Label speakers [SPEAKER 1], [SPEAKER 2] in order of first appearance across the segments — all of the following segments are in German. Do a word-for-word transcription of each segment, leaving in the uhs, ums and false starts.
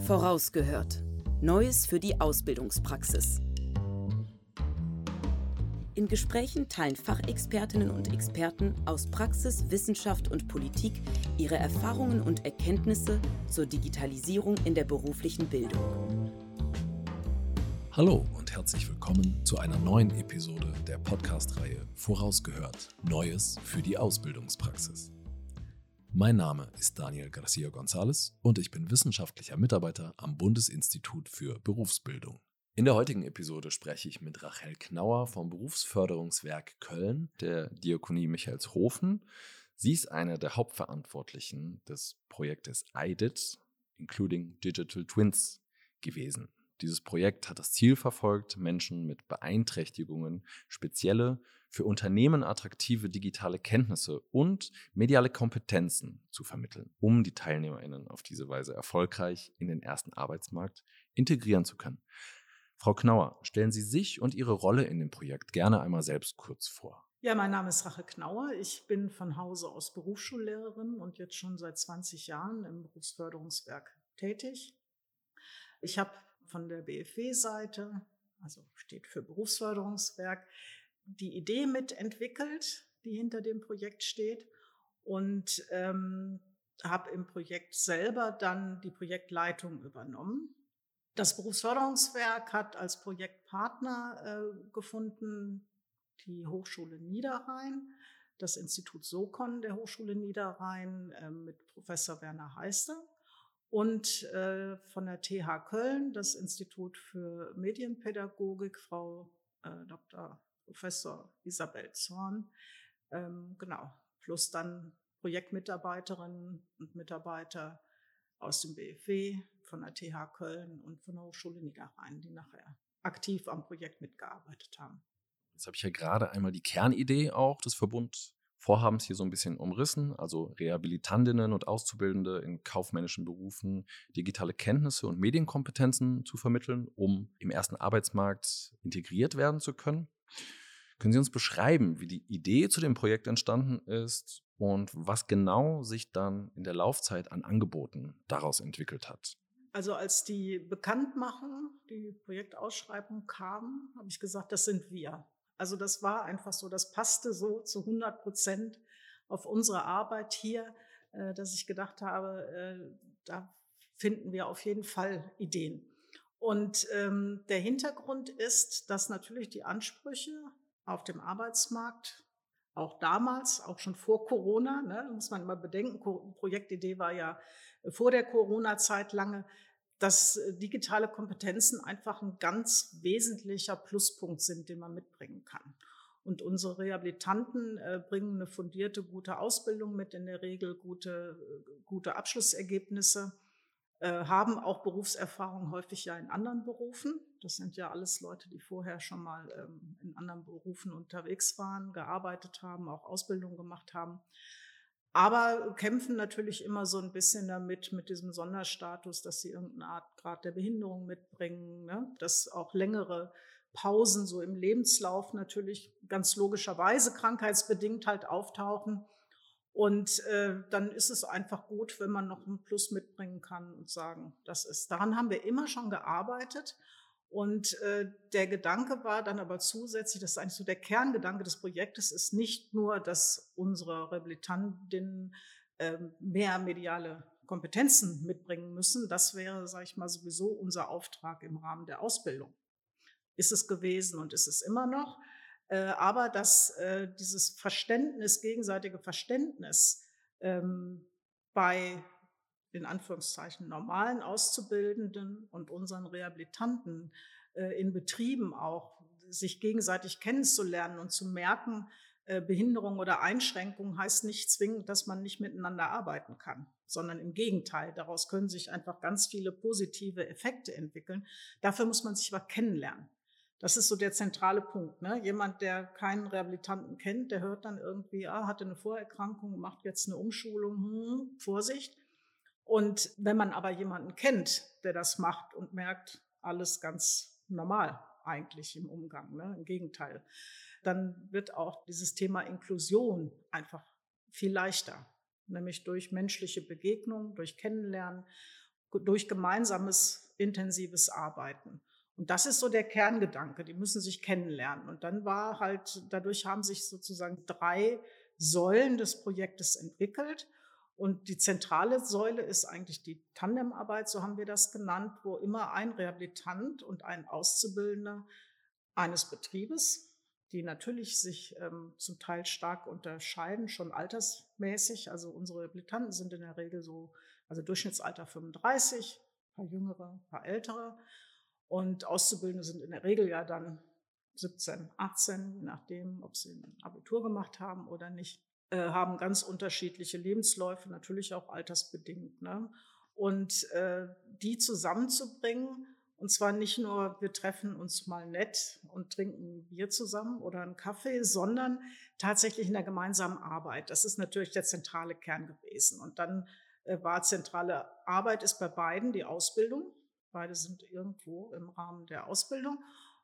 [SPEAKER 1] Vorausgehört. Neues für die Ausbildungspraxis. In Gesprächen teilen Fachexpertinnen und Experten aus Praxis, Wissenschaft und Politik ihre Erfahrungen und Erkenntnisse zur Digitalisierung in der beruflichen Bildung.
[SPEAKER 2] Hallo und herzlich willkommen zu einer neuen Episode der Podcast-Reihe Vorausgehört. Neues für die Ausbildungspraxis. Mein Name ist Daniel Garcia González und ich bin wissenschaftlicher Mitarbeiter am Bundesinstitut für Berufsbildung. In der heutigen Episode spreche ich mit Rachel Knauer vom Berufsförderungswerk Köln, der Diakonie Michaelshofen. Sie ist eine der Hauptverantwortlichen des Projektes I D I T, Including Digital Twins, gewesen. Dieses Projekt hat das Ziel verfolgt, Menschen mit Beeinträchtigungen spezielle, für Unternehmen attraktive digitale Kenntnisse und mediale Kompetenzen zu vermitteln, um die TeilnehmerInnen auf diese Weise erfolgreich in den ersten Arbeitsmarkt integrieren zu können. Frau Knauer, stellen Sie sich und Ihre Rolle in dem Projekt gerne einmal selbst kurz vor.
[SPEAKER 3] Ja, mein Name ist Rachel Knauer. Ich bin von Hause aus Berufsschullehrerin und jetzt schon seit zwanzig Jahren im Berufsförderungswerk tätig. Ich habe von der B F W-Seite, also steht für Berufsförderungswerk, die Idee mitentwickelt, die hinter dem Projekt steht, und ähm, habe im Projekt selber dann die Projektleitung übernommen. Das Berufsförderungswerk hat als Projektpartner äh, gefunden die Hochschule Niederrhein, das Institut SOCON der Hochschule Niederrhein äh, mit Professor Werner Heister und äh, von der T H Köln das Institut für Medienpädagogik, Frau äh, Doktor Professor Isabel Zorn, ähm, genau, plus dann Projektmitarbeiterinnen und Mitarbeiter aus dem B F W, von der T H Köln und von der Hochschule Niederrhein, die nachher aktiv am Projekt mitgearbeitet haben.
[SPEAKER 2] Jetzt habe ich ja gerade einmal die Kernidee auch des Verbundvorhabens hier so ein bisschen umrissen, also Rehabilitantinnen und Auszubildende in kaufmännischen Berufen digitale Kenntnisse und Medienkompetenzen zu vermitteln, um im ersten Arbeitsmarkt integriert werden zu können. Können Sie uns beschreiben, wie die Idee zu dem Projekt entstanden ist und was genau sich dann in der Laufzeit an Angeboten daraus entwickelt hat?
[SPEAKER 3] Also als die Bekanntmachung, die Projektausschreibung kam, habe ich gesagt, das sind wir. Also das war einfach so, das passte so zu hundert Prozent auf unsere Arbeit hier, dass ich gedacht habe, da finden wir auf jeden Fall Ideen. Und ähm, der Hintergrund ist, dass natürlich die Ansprüche auf dem Arbeitsmarkt, auch damals, auch schon vor Corona, ne, muss man immer bedenken, Projektidee war ja vor der Corona-Zeit lange, dass digitale Kompetenzen einfach ein ganz wesentlicher Pluspunkt sind, den man mitbringen kann. Und unsere Rehabilitanten äh, bringen eine fundierte, gute Ausbildung mit, in der Regel gute, gute Abschlussergebnisse, äh, haben auch Berufserfahrung häufig ja in anderen Berufen. Das sind ja alles Leute, die vorher schon mal ähm, in anderen Berufen unterwegs waren, gearbeitet haben, auch Ausbildung gemacht haben. Aber kämpfen natürlich immer so ein bisschen damit, mit diesem Sonderstatus, dass sie irgendeine Art Grad der Behinderung mitbringen, ne? Dass auch längere Pausen so im Lebenslauf natürlich ganz logischerweise krankheitsbedingt halt auftauchen. Und äh, dann ist es einfach gut, wenn man noch ein Plus mitbringen kann und sagen, das ist. Daran haben wir immer schon gearbeitet. Und äh, der Gedanke war dann aber zusätzlich, das ist eigentlich so der Kerngedanke des Projektes, ist nicht nur, dass unsere Rehabilitantinnen äh, mehr mediale Kompetenzen mitbringen müssen. Das wäre, sage ich mal, sowieso unser Auftrag im Rahmen der Ausbildung. Ist es gewesen und ist es immer noch. Äh, aber dass äh, dieses Verständnis, gegenseitige Verständnis ähm, bei in Anführungszeichen normalen Auszubildenden und unseren Rehabilitanten äh, in Betrieben auch, sich gegenseitig kennenzulernen und zu merken, äh, Behinderung oder Einschränkung heißt nicht zwingend, dass man nicht miteinander arbeiten kann, sondern im Gegenteil, daraus können sich einfach ganz viele positive Effekte entwickeln. Dafür muss man sich aber kennenlernen. Das ist so der zentrale Punkt, ne? Jemand, der keinen Rehabilitanten kennt, der hört dann irgendwie, ah, hatte eine Vorerkrankung, macht jetzt eine Umschulung, hm, Vorsicht. Und wenn man aber jemanden kennt, der das macht und merkt, alles ganz normal eigentlich im Umgang, ne? Im Gegenteil, dann wird auch dieses Thema Inklusion einfach viel leichter, nämlich durch menschliche Begegnung, durch Kennenlernen durch gemeinsames, intensives Arbeiten. Und das ist so der Kerngedanke, die müssen sich kennenlernen. Und dann war halt, dadurch haben sich sozusagen drei Säulen des Projektes entwickelt. Und die zentrale Säule ist eigentlich die Tandemarbeit, so haben wir das genannt, wo immer ein Rehabilitant und ein Auszubildender eines Betriebes, die natürlich sich ähm, zum Teil stark unterscheiden, schon altersmäßig. Also unsere Rehabilitanten sind in der Regel so, also Durchschnittsalter fünfunddreißig, ein paar jüngere, ein paar ältere. Und Auszubildende sind in der Regel ja dann siebzehn, achtzehn, je nachdem, ob sie ein Abitur gemacht haben oder nicht, äh, haben ganz unterschiedliche Lebensläufe, natürlich auch altersbedingt. Ne? Und äh, die zusammenzubringen, und zwar nicht nur, wir treffen uns mal nett und trinken ein Bier zusammen oder einen Kaffee, sondern tatsächlich in der gemeinsamen Arbeit. Das ist natürlich der zentrale Kern gewesen. Und dann äh, war zentrale Arbeit ist bei beiden die Ausbildung. Beide sind irgendwo im Rahmen der Ausbildung.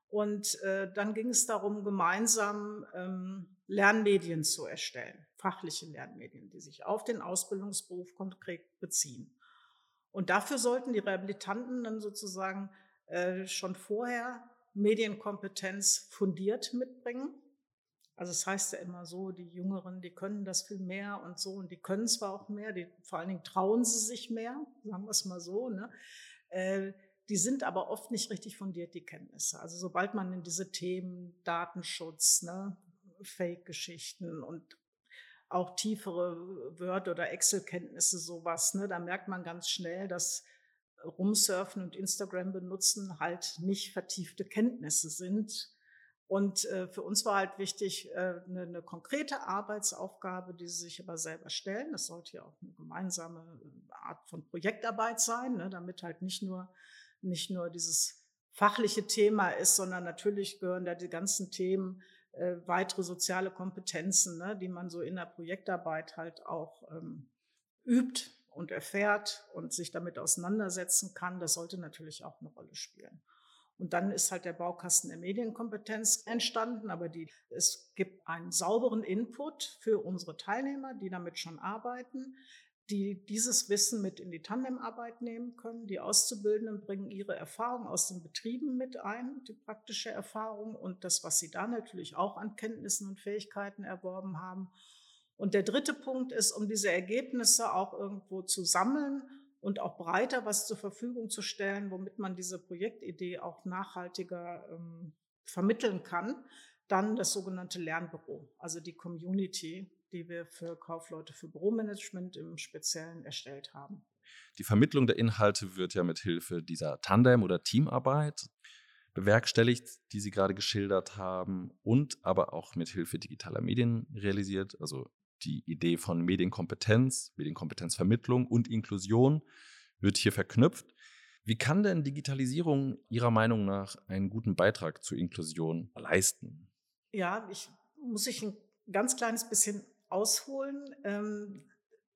[SPEAKER 3] Und äh, dann ging es darum, gemeinsam ähm, Lernmedien zu erstellen, fachliche Lernmedien, die sich auf den Ausbildungsberuf konkret beziehen. Und dafür sollten die Rehabilitanten dann sozusagen äh, schon vorher Medienkompetenz fundiert mitbringen. Also es heißt ja immer so, die Jüngeren, die können das viel mehr und so. Und die können zwar auch mehr, die, vor allen Dingen trauen sie sich mehr, sagen wir es mal so, ne? Äh, die sind aber oft nicht richtig fundiert, die Kenntnisse. Also sobald man in diese Themen Datenschutz, ne, Fake-Geschichten und auch tiefere Word- oder Excel-Kenntnisse, sowas, ne, da merkt man ganz schnell, dass Rumsurfen und Instagram benutzen halt nicht vertiefte Kenntnisse sind. Und äh, für uns war halt wichtig, äh, eine, eine konkrete Arbeitsaufgabe, die sie sich aber selber stellen. Das sollte ja auch eine gemeinsame Art von Projektarbeit sein, ne, damit halt nicht nur, nicht nur dieses fachliche Thema ist, sondern natürlich gehören da die ganzen Themen, äh, weitere soziale Kompetenzen, ne, die man so in der Projektarbeit halt auch ähm, übt und erfährt und sich damit auseinandersetzen kann. Das sollte natürlich auch eine Rolle spielen. Und dann ist halt der Baukasten der Medienkompetenz entstanden, aber die, es gibt einen sauberen Input für unsere Teilnehmer, die damit schon arbeiten, die dieses Wissen mit in die Tandemarbeit nehmen können. Die Auszubildenden bringen ihre Erfahrung aus den Betrieben mit ein, die praktische Erfahrung und das, was sie da natürlich auch an Kenntnissen und Fähigkeiten erworben haben. Und der dritte Punkt ist, um diese Ergebnisse auch irgendwo zu sammeln und auch breiter was zur Verfügung zu stellen, womit man diese Projektidee auch nachhaltiger ähm, vermitteln kann, dann das sogenannte Lernbüro, also die Community, die wir für Kaufleute für Büromanagement im Speziellen erstellt haben.
[SPEAKER 2] Die Vermittlung der Inhalte wird ja mit Hilfe dieser Tandem- oder Teamarbeit bewerkstelligt, die Sie gerade geschildert haben, und aber auch mit Hilfe digitaler Medien realisiert, also die Idee von Medienkompetenz, Medienkompetenzvermittlung und Inklusion wird hier verknüpft. Wie kann denn Digitalisierung Ihrer Meinung nach einen guten Beitrag zur Inklusion leisten?
[SPEAKER 3] Ja, ich muss ich ein ganz kleines bisschen ausholen. Ähm,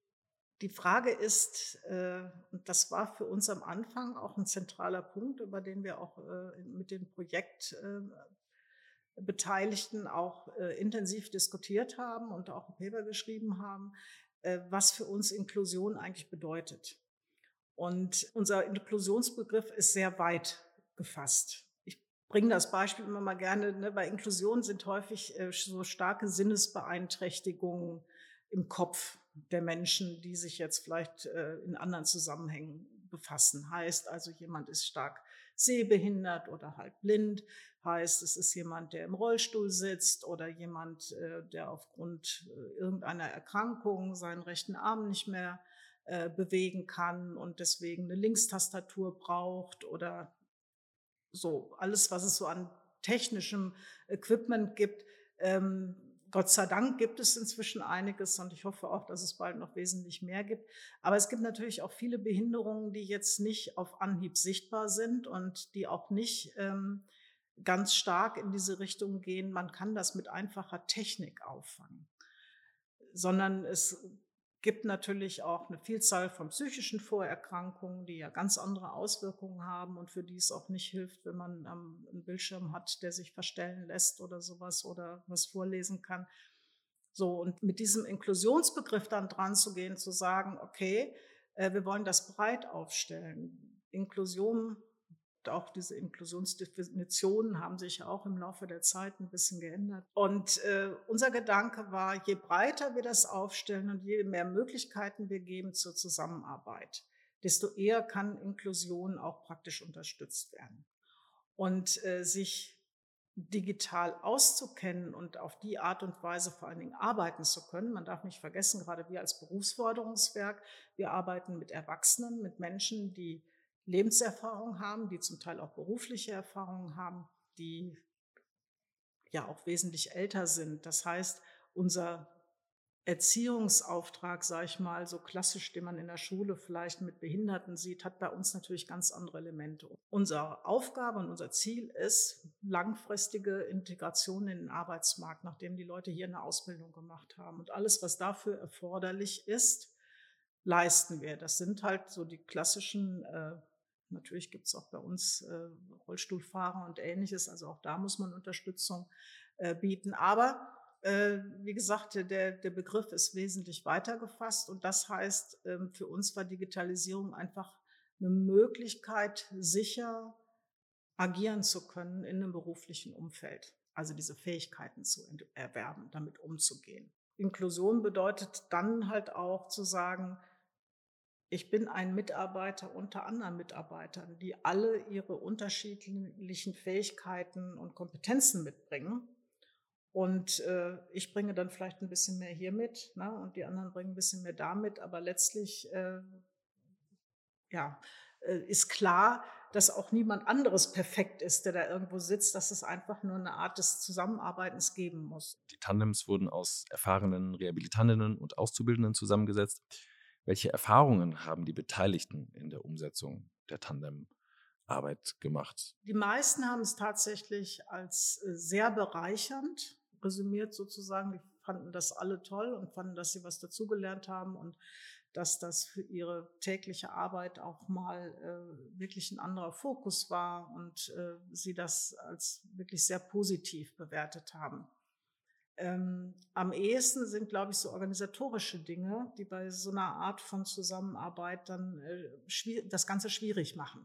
[SPEAKER 3] die Frage ist, äh, und das war für uns am Anfang auch ein zentraler Punkt, über den wir auch äh, mit den Projekt äh, Beteiligten auch äh, intensiv diskutiert haben und auch ein Paper geschrieben haben, äh, was für uns Inklusion eigentlich bedeutet. Und unser Inklusionsbegriff ist sehr weit gefasst. Ich bringe das Beispiel immer mal gerne, ne, bei Inklusion sind häufig äh, so starke Sinnesbeeinträchtigungen im Kopf der Menschen, die sich jetzt vielleicht äh, in anderen Zusammenhängen befassen. Heißt also, jemand ist stark sehbehindert oder halt blind. Heißt, es ist jemand, der im Rollstuhl sitzt oder jemand, äh, der aufgrund äh, irgendeiner Erkrankung seinen rechten Arm nicht mehr äh, bewegen kann und deswegen eine Linkstastatur braucht oder so. Alles, was es so an technischem Equipment gibt. Ähm, Gott sei Dank gibt es inzwischen einiges und ich hoffe auch, dass es bald noch wesentlich mehr gibt. Aber es gibt natürlich auch viele Behinderungen, die jetzt nicht auf Anhieb sichtbar sind und die auch nicht ähm, ganz stark in diese Richtung gehen, man kann das mit einfacher Technik auffangen. Sondern es gibt natürlich auch eine Vielzahl von psychischen Vorerkrankungen, die ja ganz andere Auswirkungen haben und für die es auch nicht hilft, wenn man ähm, einen Bildschirm hat, der sich verstellen lässt oder sowas oder was vorlesen kann. So, und mit diesem Inklusionsbegriff dann dran zu gehen, zu sagen, okay, Äh, wir wollen das breit aufstellen. Inklusion, auch diese Inklusionsdefinitionen haben sich auch im Laufe der Zeit ein bisschen geändert. Und äh, unser Gedanke war, je breiter wir das aufstellen und je mehr Möglichkeiten wir geben zur Zusammenarbeit, desto eher kann Inklusion auch praktisch unterstützt werden. Und äh, sich digital auszukennen und auf die Art und Weise vor allen Dingen arbeiten zu können. Man darf nicht vergessen, gerade wir als Berufsförderungswerk, wir arbeiten mit Erwachsenen, mit Menschen, die Lebenserfahrung haben, die zum Teil auch berufliche Erfahrungen haben, die ja auch wesentlich älter sind. Das heißt, unser Erziehungsauftrag, sage ich mal, so klassisch, den man in der Schule vielleicht mit Behinderten sieht, hat bei uns natürlich ganz andere Elemente. Unsere Aufgabe und unser Ziel ist langfristige Integration in den Arbeitsmarkt, nachdem die Leute hier eine Ausbildung gemacht haben. Und alles, was dafür erforderlich ist, leisten wir. Das sind halt so die klassischen, äh, natürlich gibt es auch bei uns äh, Rollstuhlfahrer und Ähnliches, also auch da muss man Unterstützung äh, bieten. Aber wie gesagt, der, der Begriff ist wesentlich weiter gefasst und das heißt, für uns war Digitalisierung einfach eine Möglichkeit, sicher agieren zu können in einem beruflichen Umfeld, also diese Fähigkeiten zu erwerben, damit umzugehen. Inklusion bedeutet dann halt auch zu sagen, ich bin ein Mitarbeiter unter anderen Mitarbeitern, die alle ihre unterschiedlichen Fähigkeiten und Kompetenzen mitbringen. Und äh, ich bringe dann vielleicht ein bisschen mehr hier mit, ne, und die anderen bringen ein bisschen mehr da mit. Aber letztlich äh, ja, äh, ist klar, dass auch niemand anderes perfekt ist, der da irgendwo sitzt, dass es einfach nur eine Art des Zusammenarbeitens geben muss.
[SPEAKER 2] Die Tandems wurden aus erfahrenen Rehabilitantinnen und Auszubildenden zusammengesetzt. Welche Erfahrungen haben die Beteiligten in der Umsetzung der Tandemarbeit gemacht?
[SPEAKER 3] Die meisten haben es tatsächlich als äh, sehr bereichernd resümiert sozusagen. Die fanden das alle toll und fanden, dass sie was dazugelernt haben und dass das für ihre tägliche Arbeit auch mal äh, wirklich ein anderer Fokus war und äh, sie das als wirklich sehr positiv bewertet haben. Ähm, am ehesten sind, glaube ich, so organisatorische Dinge, die bei so einer Art von Zusammenarbeit dann äh, das Ganze schwierig machen.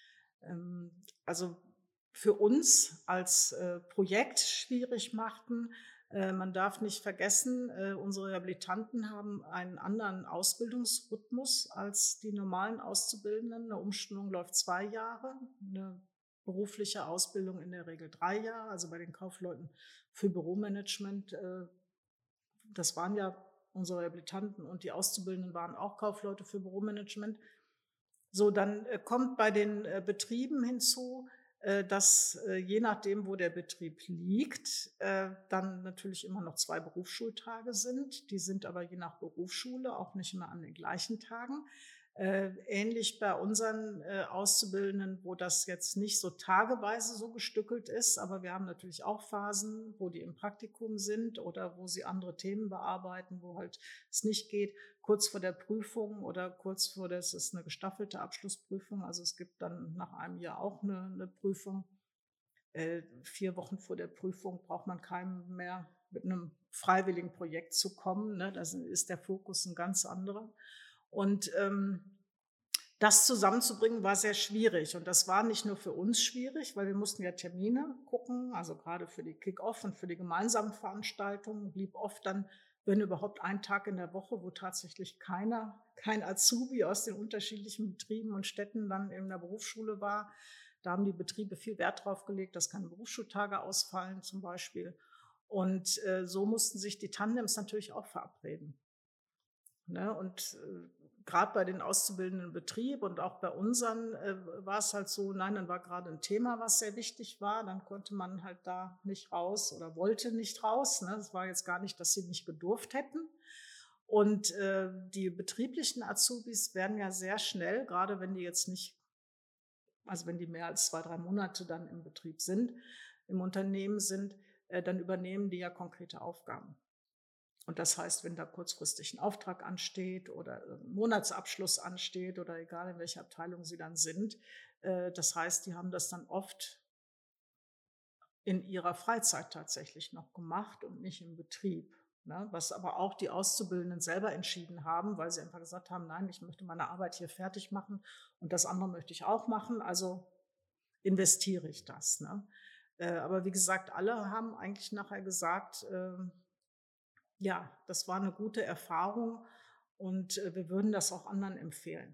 [SPEAKER 3] Ähm, also für uns als äh, Projekt schwierig machten. Äh, man darf nicht vergessen, äh, unsere Rehabilitanten haben einen anderen Ausbildungsrhythmus als die normalen Auszubildenden. Eine Umschulung läuft zwei Jahre, eine berufliche Ausbildung in der Regel drei Jahre. Also bei den Kaufleuten für Büromanagement, äh, das waren ja unsere Rehabilitanten und die Auszubildenden waren auch Kaufleute für Büromanagement. So, dann äh, kommt bei den äh, Betrieben hinzu, äh, dass äh, je nachdem, wo der Betrieb liegt, äh, dann natürlich immer noch zwei Berufsschultage sind. Die sind aber je nach Berufsschule auch nicht immer an den gleichen Tagen. Äh, ähnlich bei unseren äh, Auszubildenden, wo das jetzt nicht so tageweise so gestückelt ist, aber wir haben natürlich auch Phasen, wo die im Praktikum sind oder wo sie andere Themen bearbeiten, wo halt es nicht geht, kurz vor der Prüfung oder kurz vor der, es ist eine gestaffelte Abschlussprüfung, also es gibt dann nach einem Jahr auch eine, eine Prüfung. Äh, vier Wochen vor der Prüfung braucht man keinem mehr mit einem freiwilligen Projekt zu kommen, ne? Da ist der Fokus ein ganz anderer. Und ähm, das zusammenzubringen war sehr schwierig. Und das war nicht nur für uns schwierig, weil wir mussten ja Termine gucken, also gerade für die Kick-Off und für die gemeinsamen Veranstaltungen blieb oft dann, wenn überhaupt, ein Tag in der Woche, wo tatsächlich keiner, kein Azubi aus den unterschiedlichen Betrieben und Städten dann in der Berufsschule war. Da haben die Betriebe viel Wert drauf gelegt, dass keine Berufsschultage ausfallen zum Beispiel. Und äh, so mussten sich die Tandems natürlich auch verabreden. Ne? Und äh, gerade bei den auszubildenden Betrieb und auch bei unseren äh, war es halt so, nein, dann war gerade ein Thema, was sehr wichtig war, dann konnte man halt da nicht raus oder wollte nicht raus. Ne? Das war jetzt gar nicht, dass sie nicht gedurft hätten. Und äh, die betrieblichen Azubis werden ja sehr schnell, gerade wenn die jetzt nicht, also wenn die mehr als zwei, drei Monate dann im Betrieb sind, im Unternehmen sind, äh, dann übernehmen die ja konkrete Aufgaben. Und das heißt, wenn da kurzfristig ein Auftrag ansteht oder ein Monatsabschluss ansteht oder egal in welcher Abteilung sie dann sind, äh, das heißt, die haben das dann oft in ihrer Freizeit tatsächlich noch gemacht und nicht im Betrieb. ne? Was aber auch die Auszubildenden selber entschieden haben, weil sie einfach gesagt haben, nein, ich möchte meine Arbeit hier fertig machen und das andere möchte ich auch machen, also investiere ich das. Ne? Äh, aber wie gesagt, alle haben eigentlich nachher gesagt, äh, ja, das war eine gute Erfahrung und äh, wir würden das auch anderen empfehlen.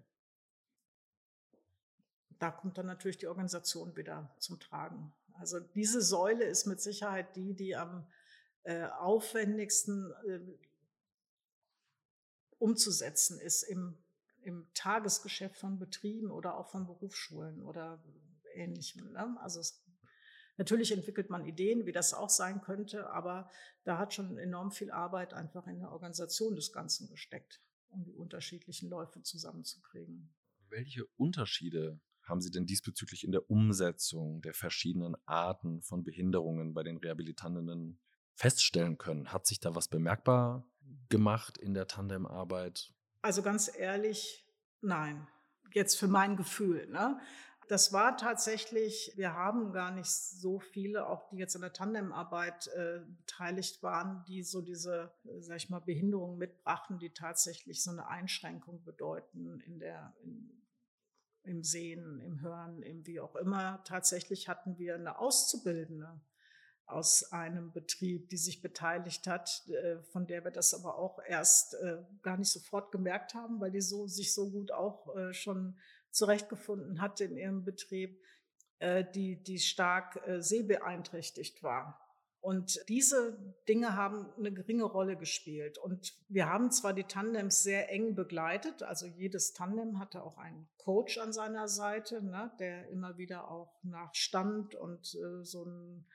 [SPEAKER 3] Da kommt dann natürlich die Organisation wieder zum Tragen. Also diese Säule ist mit Sicherheit die, die am äh, aufwendigsten äh, umzusetzen ist im, im Tagesgeschäft von Betrieben oder auch von Berufsschulen oder Ähnlichem. Ne? Also es, natürlich entwickelt man Ideen, wie das auch sein könnte, aber da hat schon enorm viel Arbeit einfach in der Organisation des Ganzen gesteckt, um die unterschiedlichen Läufe zusammenzukriegen.
[SPEAKER 2] Welche Unterschiede haben Sie denn diesbezüglich in der Umsetzung der verschiedenen Arten von Behinderungen bei den Rehabilitantinnen feststellen können? Hat sich da was bemerkbar gemacht in der Tandemarbeit?
[SPEAKER 3] Also ganz ehrlich, nein. Jetzt für mein Gefühl, ne? Das war tatsächlich, wir haben gar nicht so viele, auch die jetzt an der Tandemarbeit äh, beteiligt waren, die so diese, äh, sag ich mal, Behinderungen mitbrachten, die tatsächlich so eine Einschränkung bedeuten in der, in, im Sehen, im Hören, im wie auch immer. Tatsächlich hatten wir eine Auszubildende aus einem Betrieb, die sich beteiligt hat, äh, von der wir das aber auch erst äh, gar nicht sofort gemerkt haben, weil die so, sich so gut auch äh, schon zurechtgefunden hat in ihrem Betrieb, äh, die, die stark äh, sehbeeinträchtigt war. Und diese Dinge haben eine geringe Rolle gespielt. Und wir haben zwar die Tandems sehr eng begleitet, also jedes Tandem hatte auch einen Coach an seiner Seite, ne, der immer wieder auch nachstand und äh, so ein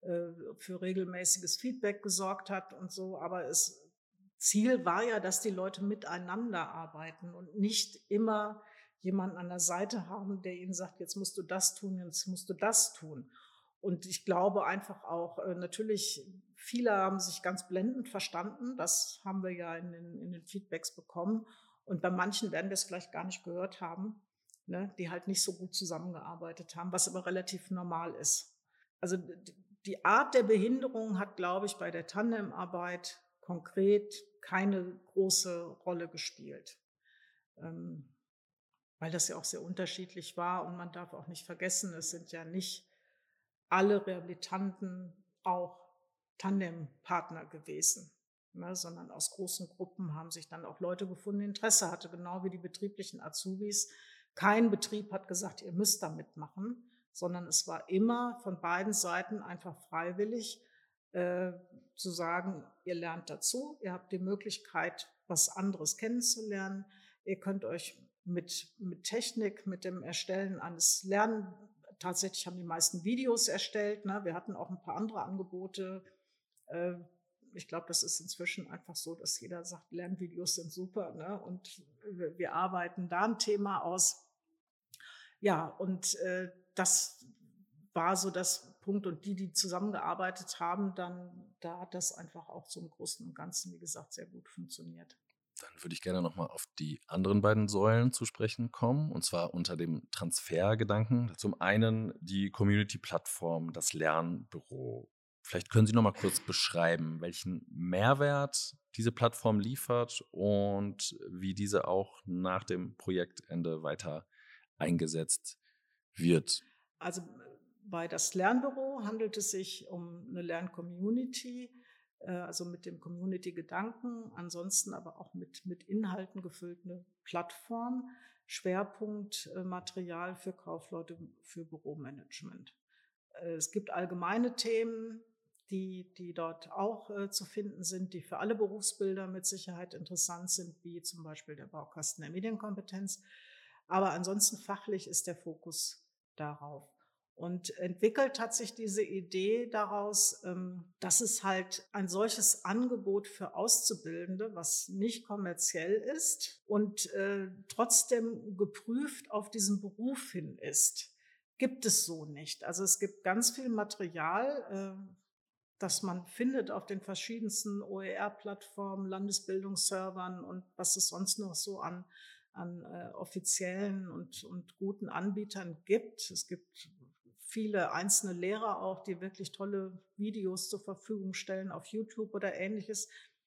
[SPEAKER 3] für regelmäßiges Feedback gesorgt hat und so. Aber das Ziel war ja, dass die Leute miteinander arbeiten und nicht immer jemanden an der Seite haben, der ihnen sagt, jetzt musst du das tun, jetzt musst du das tun. Und ich glaube einfach auch, natürlich, viele haben sich ganz blendend verstanden. Das haben wir ja in den, in den Feedbacks bekommen. Und bei manchen werden wir es vielleicht gar nicht gehört haben, ne, die halt nicht so gut zusammengearbeitet haben, was aber relativ normal ist. Also die Art der Behinderung hat, glaube ich, bei der Tandemarbeit konkret keine große Rolle gespielt, ähm, weil das ja auch sehr unterschiedlich war. Und man darf auch nicht vergessen, es sind ja nicht alle Rehabilitanten auch Tandempartner gewesen, ne, sondern aus großen Gruppen haben sich dann auch Leute gefunden, die Interesse hatte, genau wie die betrieblichen Azubis. Kein Betrieb hat gesagt, ihr müsst da mitmachen, sondern es war immer von beiden Seiten einfach freiwillig äh, zu sagen, ihr lernt dazu, ihr habt die Möglichkeit, was anderes kennenzulernen, ihr könnt euch mit, mit Technik, mit dem Erstellen eines Lernen, tatsächlich haben die meisten Videos erstellt, ne? Wir hatten auch ein paar andere Angebote. Äh, ich glaube, das ist inzwischen einfach so, dass jeder sagt, Lernvideos sind super, ne? Und wir, wir arbeiten da ein Thema aus. Ja, und äh, das war so das Punkt. Und die, die zusammengearbeitet haben, dann, da hat das einfach auch zum Großen und Ganzen, wie gesagt, sehr gut funktioniert.
[SPEAKER 2] Dann würde ich gerne nochmal auf die anderen beiden Säulen zu sprechen kommen, und zwar unter dem Transfergedanken. Zum einen die Community-Plattform, das Lernbüro. Vielleicht können Sie noch mal kurz beschreiben, welchen Mehrwert diese Plattform liefert und wie diese auch nach dem Projektende weiter eingesetzt wird.
[SPEAKER 3] Also bei das Lernbüro handelt es sich um eine Lern-Community, also mit dem Community-Gedanken, ansonsten aber auch mit, mit Inhalten gefüllt eine Plattform, Schwerpunkt Material für Kaufleute, für Büromanagement. Es gibt allgemeine Themen, die, die dort auch äh, zu finden sind, die für alle Berufsbilder mit Sicherheit interessant sind, wie zum Beispiel der Baukasten der Medienkompetenz. Aber ansonsten fachlich ist der Fokus darauf. Und entwickelt hat sich diese Idee daraus, ähm, dass es halt ein solches Angebot für Auszubildende, was nicht kommerziell ist und äh, trotzdem geprüft auf diesen Beruf hin ist, gibt es so nicht. Also es gibt ganz viel Material, äh, das man findet auf den verschiedensten O E R-Plattformen, Landesbildungsservern und was es sonst noch so an, an äh, offiziellen und, und guten Anbietern gibt. Es gibt viele einzelne Lehrer auch, die wirklich tolle Videos zur Verfügung stellen auf YouTube oder Ähnliches.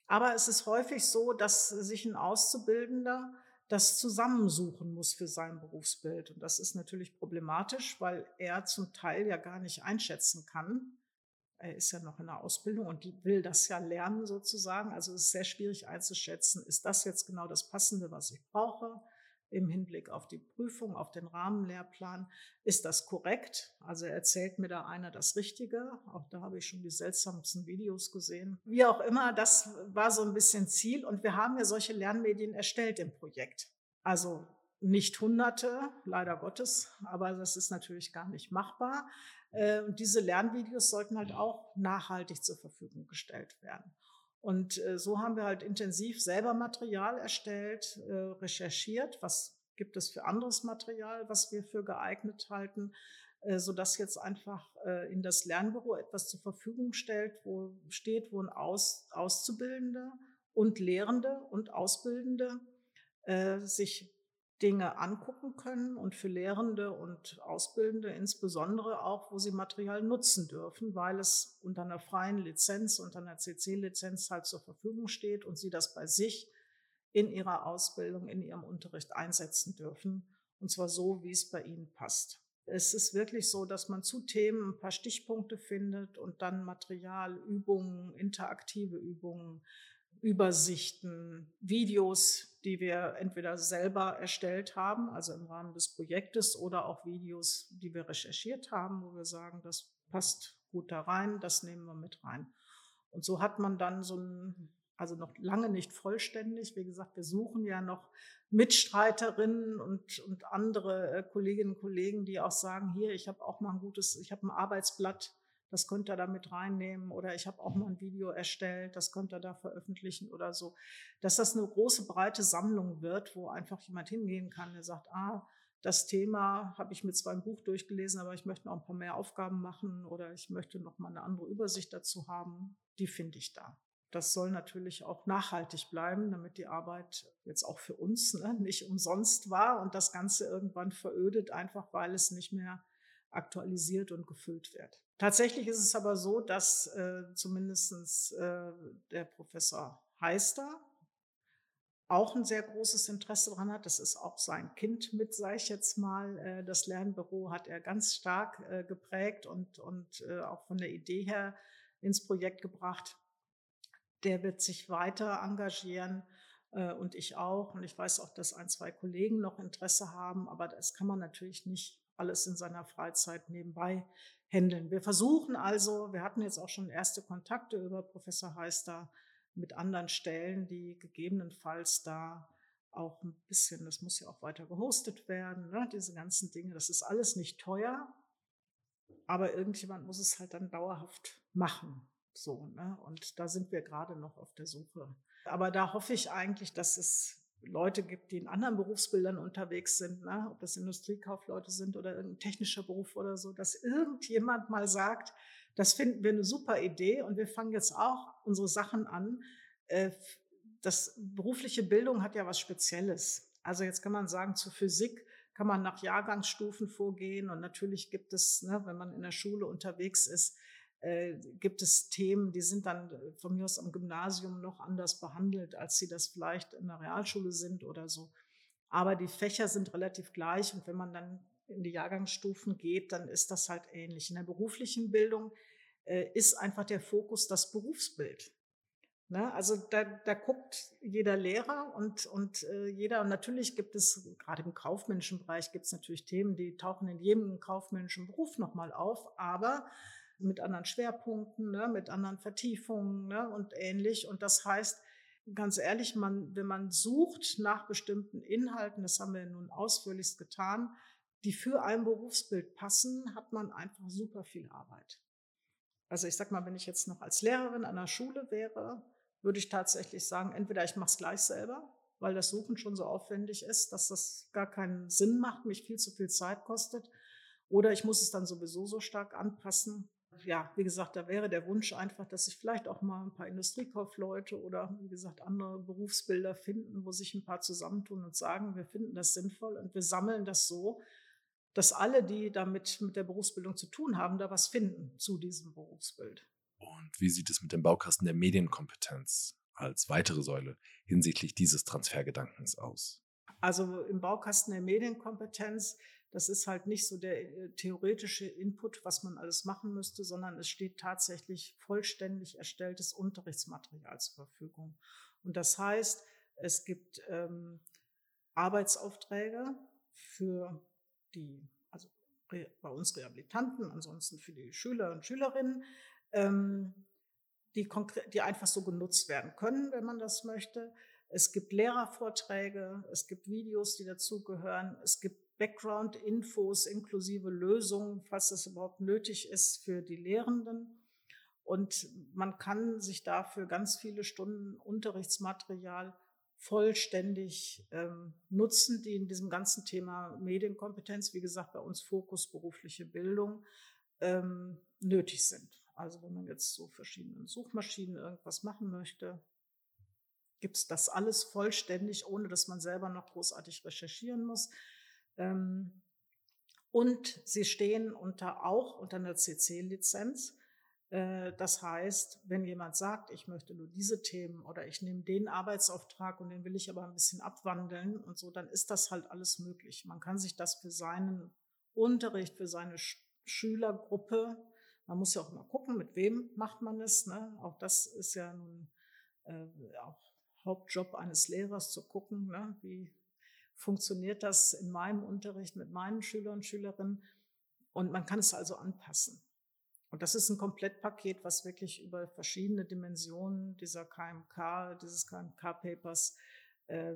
[SPEAKER 3] Aber es ist häufig so, dass sich ein Auszubildender das zusammensuchen muss für sein Berufsbild. Und das ist natürlich problematisch, weil er zum Teil ja gar nicht einschätzen kann. Er ist ja noch in der Ausbildung und will das ja lernen sozusagen. Also es ist sehr schwierig einzuschätzen, ist das jetzt genau das Passende, was ich brauche im Hinblick auf die Prüfung, auf den Rahmenlehrplan. Ist das korrekt? Also erzählt mir da einer das Richtige? Auch da habe ich schon die seltsamsten Videos gesehen. Wie auch immer, das war so ein bisschen Ziel. Und wir haben ja solche Lernmedien erstellt im Projekt. Also nicht Hunderte, leider Gottes, aber das ist natürlich gar nicht machbar. Und diese Lernvideos sollten halt auch nachhaltig zur Verfügung gestellt werden. Und so haben wir halt intensiv selber Material erstellt, recherchiert, was gibt es für anderes Material, was wir für geeignet halten, sodass jetzt einfach in das Lernbüro etwas zur Verfügung stellt, wo steht, wo ein Aus, Auszubildende und Lehrende und Ausbildende äh, sich Dinge angucken können und für Lehrende und Ausbildende insbesondere auch, wo sie Material nutzen dürfen, weil es unter einer freien Lizenz, unter einer C C-Lizenz halt zur Verfügung steht und sie das bei sich in ihrer Ausbildung, in ihrem Unterricht einsetzen dürfen, und zwar so, wie es bei ihnen passt. Es ist wirklich so, dass man zu Themen ein paar Stichpunkte findet und dann Material, Übungen, interaktive Übungen, Übersichten, Videos, die wir entweder selber erstellt haben, also im Rahmen des Projektes, oder auch Videos, die wir recherchiert haben, wo wir sagen, das passt gut da rein, das nehmen wir mit rein. Und so hat man dann so ein, also noch lange nicht vollständig, wie gesagt, wir suchen ja noch Mitstreiterinnen und, und andere Kolleginnen und Kollegen, die auch sagen, hier, ich habe auch mal ein gutes, ich habe ein Arbeitsblatt, das könnt ihr da mit reinnehmen, oder ich habe auch mal ein Video erstellt, das könnt ihr da veröffentlichen oder so. Dass das eine große, breite Sammlung wird, wo einfach jemand hingehen kann, der sagt, ah, das Thema habe ich mir zwar im Buch durchgelesen, aber ich möchte noch ein paar mehr Aufgaben machen oder ich möchte noch mal eine andere Übersicht dazu haben, die finde ich da. Das soll natürlich auch nachhaltig bleiben, damit die Arbeit jetzt auch für uns, ne, nicht umsonst war und das Ganze irgendwann verödet, einfach weil es nicht mehr aktualisiert und gefüllt wird. Tatsächlich ist es aber so, dass äh, zumindest äh, der Professor Heister auch ein sehr großes Interesse daran hat. Das ist auch sein Kind mit, sage ich jetzt mal. Äh, das Lernbüro hat er ganz stark äh, geprägt und, und äh, auch von der Idee her ins Projekt gebracht. Der wird sich weiter engagieren äh, und ich auch. Und ich weiß auch, dass ein, zwei Kollegen noch Interesse haben, aber das kann man natürlich nicht alles in seiner Freizeit nebenbei handeln. Wir versuchen also, wir hatten jetzt auch schon erste Kontakte über Professor Heister mit anderen Stellen, die gegebenenfalls da auch ein bisschen, das muss ja auch weiter gehostet werden, ne, diese ganzen Dinge, das ist alles nicht teuer, aber irgendjemand muss es halt dann dauerhaft machen. So, ne? Und da sind wir gerade noch auf der Suche. Aber da hoffe ich eigentlich, dass es Leute gibt, die in anderen Berufsbildern unterwegs sind, ne? Ob das Industriekaufleute sind oder irgendein technischer Beruf oder so, dass irgendjemand mal sagt, das finden wir eine super Idee und wir fangen jetzt auch unsere Sachen an. Das berufliche Bildung hat ja was Spezielles. Also jetzt kann man sagen, zur Physik kann man nach Jahrgangsstufen vorgehen und natürlich gibt es, ne, wenn man in der Schule unterwegs ist, Äh, gibt es Themen, die sind dann von mir aus am Gymnasium noch anders behandelt, als sie das vielleicht in der Realschule sind oder so. Aber die Fächer sind relativ gleich und wenn man dann in die Jahrgangsstufen geht, dann ist das halt ähnlich. In der beruflichen Bildung äh, ist einfach der Fokus das Berufsbild. Ne? Also da, da guckt jeder Lehrer und, und äh, jeder, und natürlich gibt es, gerade im kaufmännischen Bereich gibt es natürlich Themen, die tauchen in jedem kaufmännischen Beruf nochmal auf, aber mit anderen Schwerpunkten, ne, mit anderen Vertiefungen, ne, und ähnlich. Und das heißt, ganz ehrlich, man, wenn man sucht nach bestimmten Inhalten, das haben wir nun ausführlichst getan, die für ein Berufsbild passen, hat man einfach super viel Arbeit. Also ich sag mal, wenn ich jetzt noch als Lehrerin an der Schule wäre, würde ich tatsächlich sagen, entweder ich mache es gleich selber, weil das Suchen schon so aufwendig ist, dass das gar keinen Sinn macht, mich viel zu viel Zeit kostet, oder ich muss es dann sowieso so stark anpassen. Ja, wie gesagt, da wäre der Wunsch einfach, dass sich vielleicht auch mal ein paar Industriekaufleute oder, wie gesagt, andere Berufsbilder finden, wo sich ein paar zusammentun und sagen, wir finden das sinnvoll und wir sammeln das so, dass alle, die damit mit der Berufsbildung zu tun haben, da was finden zu diesem Berufsbild.
[SPEAKER 2] Und wie sieht es mit dem Baukasten der Medienkompetenz als weitere Säule hinsichtlich dieses Transfergedankens aus?
[SPEAKER 3] Also im Baukasten der Medienkompetenz, das ist halt nicht so der äh, theoretische Input, was man alles machen müsste, sondern es steht tatsächlich vollständig erstelltes Unterrichtsmaterial zur Verfügung. Und das heißt, es gibt ähm, Arbeitsaufträge für die, also re, bei uns Rehabilitanten, ansonsten für die Schüler und Schülerinnen, ähm, die, konkret, die einfach so genutzt werden können, wenn man das möchte. Es gibt Lehrervorträge, es gibt Videos, die dazugehören, es gibt Background-Infos inklusive Lösungen, falls das überhaupt nötig ist für die Lehrenden. Und man kann sich dafür ganz viele Stunden Unterrichtsmaterial vollständig ähm, nutzen, die in diesem ganzen Thema Medienkompetenz, wie gesagt, bei uns Fokus berufliche Bildung, ähm, nötig sind. Also wenn man jetzt so verschiedenen Suchmaschinen irgendwas machen möchte, gibt es das alles vollständig, ohne dass man selber noch großartig recherchieren muss. Ähm, und sie stehen unter, auch unter einer C C-Lizenz. Äh, das heißt, wenn jemand sagt, ich möchte nur diese Themen oder ich nehme den Arbeitsauftrag und den will ich aber ein bisschen abwandeln und so, dann ist das halt alles möglich. Man kann sich das für seinen Unterricht, für seine Sch- Schülergruppe, man muss ja auch mal gucken, mit wem macht man es. Ne? Auch das ist ja nun äh, auch Hauptjob eines Lehrers, zu gucken, ne? Wie funktioniert das in meinem Unterricht mit meinen Schülern und Schülerinnen. Und man kann es also anpassen. Und das ist ein Komplettpaket, was wirklich über verschiedene Dimensionen dieser K M K, dieses K M K-Papers, äh,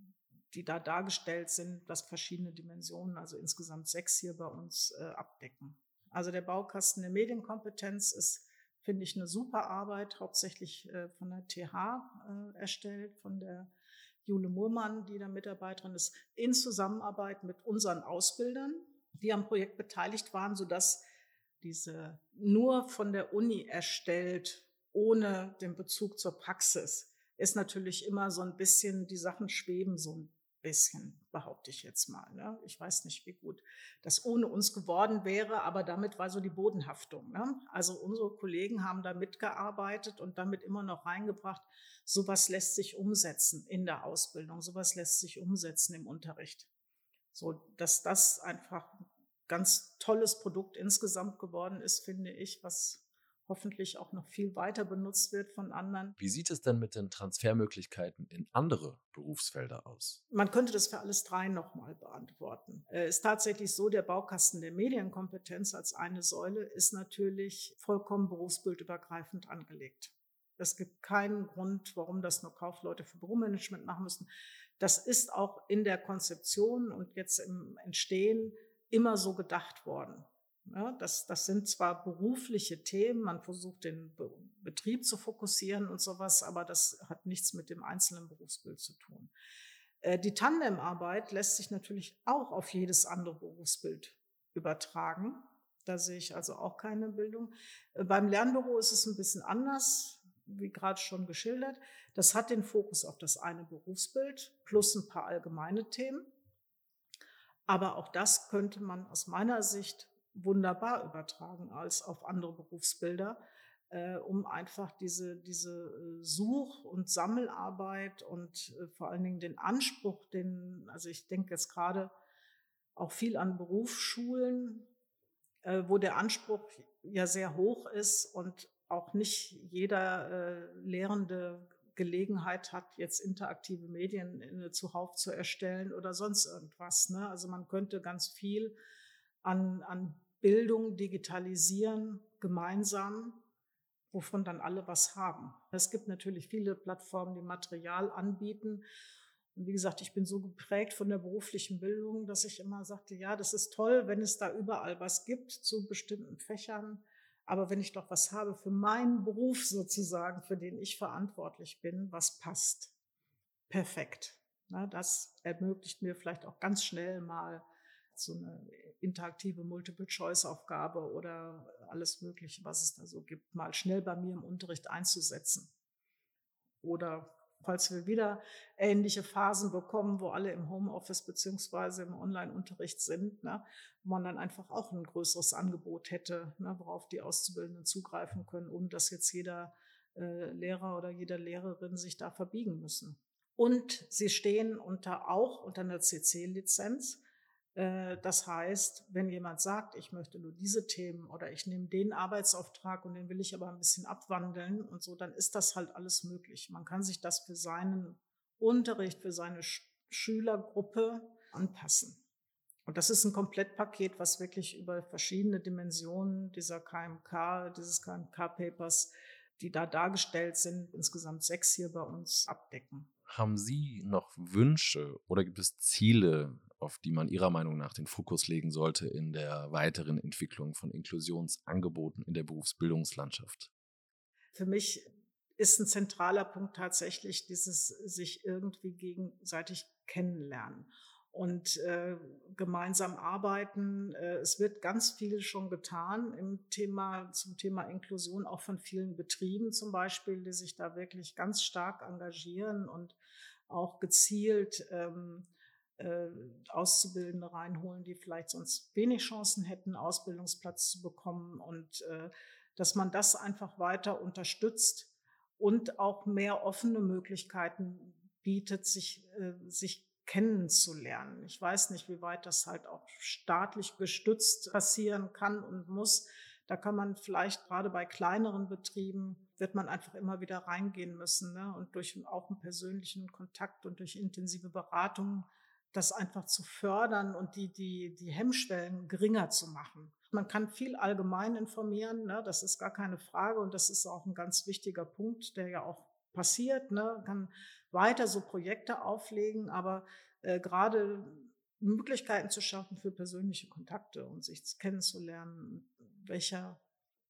[SPEAKER 3] die da dargestellt sind, das verschiedene Dimensionen, also insgesamt sechs hier bei uns, äh, abdecken. Also der Baukasten der Medienkompetenz ist, finde ich, eine super Arbeit, hauptsächlich äh, von der T H äh, erstellt, von der Jule Murmann, die da Mitarbeiterin ist, in Zusammenarbeit mit unseren Ausbildern, die am Projekt beteiligt waren, sodass diese nur von der Uni erstellt, ohne den Bezug zur Praxis, ist natürlich immer so ein bisschen, die Sachen schweben so ein bisschen, behaupte ich jetzt mal. Ne? Ich weiß nicht, wie gut das ohne uns geworden wäre, aber damit war so die Bodenhaftung. Ne? Also unsere Kollegen haben da mitgearbeitet und damit immer noch reingebracht, sowas lässt sich umsetzen in der Ausbildung, sowas lässt sich umsetzen im Unterricht. So, dass das einfach ein ganz tolles Produkt insgesamt geworden ist, finde ich, was hoffentlich auch noch viel weiter benutzt wird von anderen.
[SPEAKER 2] Wie sieht es denn mit den Transfermöglichkeiten in andere Berufsfelder aus?
[SPEAKER 3] Man könnte das für alles drei nochmal beantworten. Es ist tatsächlich so, der Baukasten der Medienkompetenz als eine Säule ist natürlich vollkommen berufsbildübergreifend angelegt. Es gibt keinen Grund, warum das nur Kaufleute für Büromanagement machen müssen. Das ist auch in der Konzeption und jetzt im Entstehen immer so gedacht worden. Ja, das, das sind zwar berufliche Themen, man versucht den Be- Betrieb zu fokussieren und sowas, aber das hat nichts mit dem einzelnen Berufsbild zu tun. Äh, die Tandemarbeit lässt sich natürlich auch auf jedes andere Berufsbild übertragen. Da sehe ich also auch keine Bildung. Äh, beim Lernbüro ist es ein bisschen anders, wie gerade schon geschildert. Das hat den Fokus auf das eine Berufsbild plus ein paar allgemeine Themen. Aber auch das könnte man aus meiner Sicht wunderbar übertragen als auf andere Berufsbilder, äh, um einfach diese, diese Such- und Sammelarbeit und äh, vor allen Dingen den Anspruch, den, also ich denke jetzt gerade auch viel an Berufsschulen, äh, wo der Anspruch ja sehr hoch ist und auch nicht jeder äh, Lehrende Gelegenheit hat, jetzt interaktive Medien äh, zuhauf zu erstellen oder sonst irgendwas. Ne? Also man könnte ganz viel an, an Bildung digitalisieren, gemeinsam, wovon dann alle was haben. Es gibt natürlich viele Plattformen, die Material anbieten. Und wie gesagt, ich bin so geprägt von der beruflichen Bildung, dass ich immer sagte, ja, das ist toll, wenn es da überall was gibt zu bestimmten Fächern. Aber wenn ich doch was habe für meinen Beruf sozusagen, für den ich verantwortlich bin, was passt, perfekt. Das ermöglicht mir vielleicht auch ganz schnell mal so eine interaktive Multiple-Choice-Aufgabe oder alles Mögliche, was es da so gibt, mal schnell bei mir im Unterricht einzusetzen. Oder falls wir wieder ähnliche Phasen bekommen, wo alle im Homeoffice beziehungsweise im Online-Unterricht sind, ne, wo man dann einfach auch ein größeres Angebot hätte, ne, worauf die Auszubildenden zugreifen können, ohne dass jetzt jeder äh, Lehrer oder jeder Lehrerin sich da verbiegen müssen. Und sie stehen unter, auch unter einer C C-Lizenz. Das heißt, wenn jemand sagt, ich möchte nur diese Themen oder ich nehme den Arbeitsauftrag und den will ich aber ein bisschen abwandeln und so, dann ist das halt alles möglich. Man kann sich das für seinen Unterricht, für seine Sch- Schülergruppe anpassen. Und das ist ein Komplettpaket, was wirklich über verschiedene Dimensionen dieser K M K, dieses K M K-Papers, die da dargestellt sind, insgesamt sechs hier bei uns, abdecken.
[SPEAKER 2] Haben Sie noch Wünsche oder gibt es Ziele, auf die man Ihrer Meinung nach den Fokus legen sollte in der weiteren Entwicklung von Inklusionsangeboten in der Berufsbildungslandschaft?
[SPEAKER 3] Für mich ist ein zentraler Punkt tatsächlich dieses sich irgendwie gegenseitig kennenlernen und äh, gemeinsam arbeiten. Äh, es wird ganz viel schon getan im Thema, zum Thema Inklusion, auch von vielen Betrieben zum Beispiel, die sich da wirklich ganz stark engagieren und auch gezielt ähm, äh, Auszubildende reinholen, die vielleicht sonst wenig Chancen hätten, Ausbildungsplatz zu bekommen, und äh, dass man das einfach weiter unterstützt und auch mehr offene Möglichkeiten bietet, sich, äh, sich kennenzulernen. Ich weiß nicht, wie weit das halt auch staatlich gestützt passieren kann und muss. Da kann man vielleicht gerade bei kleineren Betrieben, wird man einfach immer wieder reingehen müssen, ne? Und durch auch einen persönlichen Kontakt und durch intensive Beratung das einfach zu fördern und die, die, die Hemmschwellen geringer zu machen. Man kann viel allgemein informieren, ne? Das ist gar keine Frage, und das ist auch ein ganz wichtiger Punkt, der ja auch passiert, ne? Man kann weiter so Projekte auflegen, aber äh, gerade Möglichkeiten zu schaffen für persönliche Kontakte und sich kennenzulernen, welcher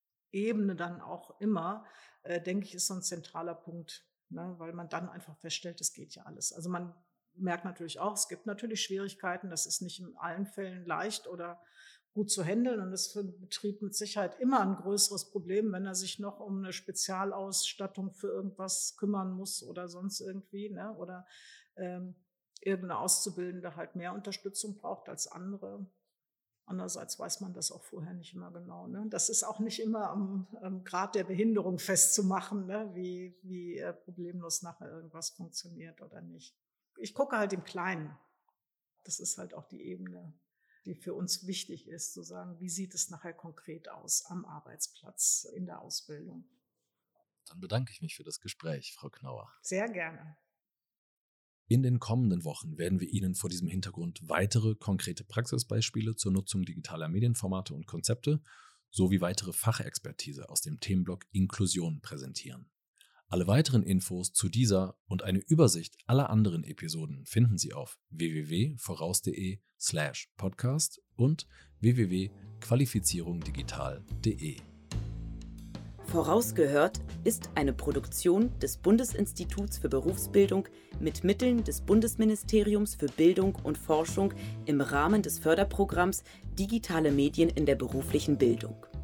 [SPEAKER 3] Ebene dann auch immer, äh, denke ich, ist so ein zentraler Punkt, ne? Weil man dann einfach feststellt, es geht ja alles. Also man merkt natürlich auch, es gibt natürlich Schwierigkeiten, das ist nicht in allen Fällen leicht oder gut zu handeln, und das ist für einen Betrieb mit Sicherheit immer ein größeres Problem, wenn er sich noch um eine Spezialausstattung für irgendwas kümmern muss oder sonst irgendwie, ne? Oder ähm, irgendeine Auszubildende halt mehr Unterstützung braucht als andere. Andererseits weiß man das auch vorher nicht immer genau, ne? Das ist auch nicht immer am, am Grad der Behinderung festzumachen, ne? wie, wie äh, problemlos nachher irgendwas funktioniert oder nicht. Ich gucke halt im Kleinen. Das ist halt auch die Ebene, die für uns wichtig ist, zu sagen, wie sieht es nachher konkret aus am Arbeitsplatz, in der Ausbildung.
[SPEAKER 2] Dann bedanke ich mich für das Gespräch, Frau Knauer.
[SPEAKER 3] Sehr gerne.
[SPEAKER 2] In den kommenden Wochen werden wir Ihnen vor diesem Hintergrund weitere konkrete Praxisbeispiele zur Nutzung digitaler Medienformate und Konzepte sowie weitere Fachexpertise aus dem Themenblock Inklusion präsentieren. Alle weiteren Infos zu dieser und eine Übersicht aller anderen Episoden finden Sie auf w w w punkt voraus.de slash podcast und w w w punkt qualifizierungdigital punkt de.
[SPEAKER 1] Vorausgehört ist eine Produktion des Bundesinstituts für Berufsbildung mit Mitteln des Bundesministeriums für Bildung und Forschung im Rahmen des Förderprogramms Digitale Medien in der beruflichen Bildung.